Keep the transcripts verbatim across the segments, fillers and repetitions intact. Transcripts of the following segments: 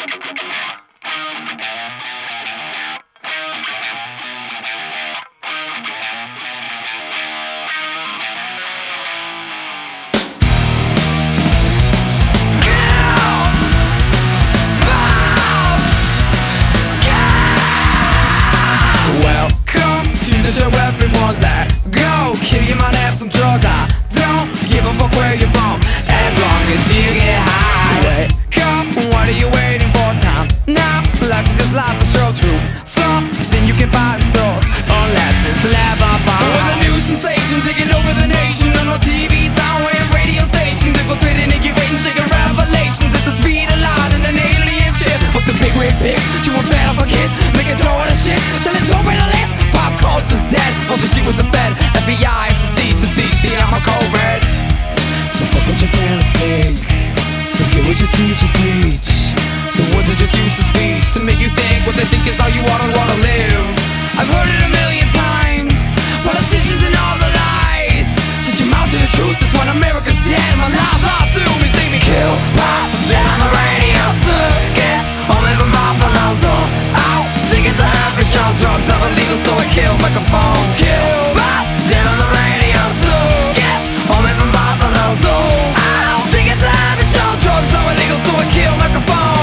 So everyone let go. Kill you might have some drugs. I don't give a fuck where you're from, as long as you get high. Wait, come, what are you waiting for? Time's now, life is just life, a show true. Something you can buy in stores, unless it's never found. With a new sensation taking over the nation, on our T V, soundwave, and radio stations, infiltrating, incubating, shaking revelations at the speed of light and an alien ship. Fuck the big red pigs, you were better for kids, making dough out of shit, selling dope in a list. Pop culture's dead, don't you see with the Fed, F B I, F C C to C C, I'm a cold red. So fuck what your parents think, forget what your teachers preach. The words are just used to speech, to make you think what they think is how you wanna wanna live. I've heard it a million times, politicians and all the lies. Shut your mouth to the truth, that's when America's dead. My lies are soon, we see me kill, pop, dead on the radio, circus, I'm living my philosophy. Out, tickets are average, on drugs are illegal, so I kill microphone. Kill, pop, dead on the radio, circus, I'm living my philosophy. Out, tickets are average, on drugs are illegal, so I kill microphone.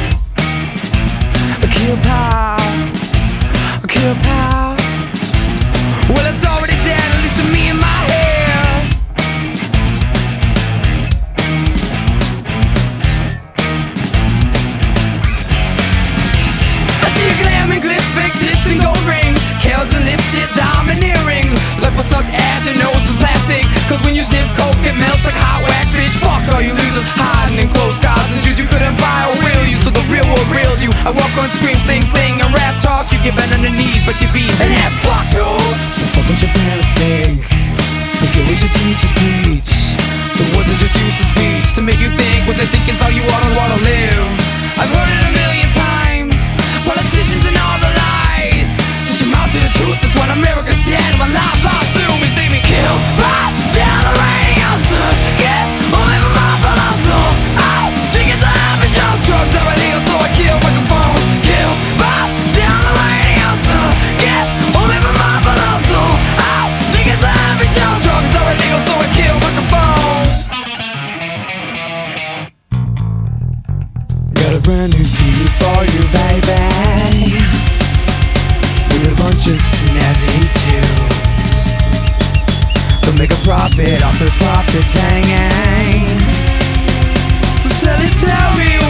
Kill pop, kill pop. Well, it's already dead, at least to me in my head. I see you glamming, glitz, fake tits and gold rings, Kells and lip shit, diamond earrings. Like what sucked ass, your nose is plastic, cause when you sniff coke it melts like hot wax, bitch. Fuck all you losers, hiding in closed cars and dudes you couldn't buy or real you, so the real world reels you. I walk on screen, sing, sling, and rap talk. You get bent on the knees, but you beat and ass fuck too. So fuck what your parents think, forget what your teachers preach. The words are just used to speech, to make you think what they think is how you wanna wanna live. I've heard it a million times, politicians and all the lies. Shut your mouth to the truth, that's when America's dead. My lives are soon, we see me kill, pop, down the radio, circus, I'm living my philosophy. Out, tickets are average, on drugs are illegal, so I kill microphone. Kill, pop, down the radio, circus, I'm living my philosophy. Out, tickets are average, on drugs are illegal, so I kill microphone. Got a brand new C D for you, baby, with a bunch of snazzy tunes. They'll make a profit off those profits hanging, so sell it, tell me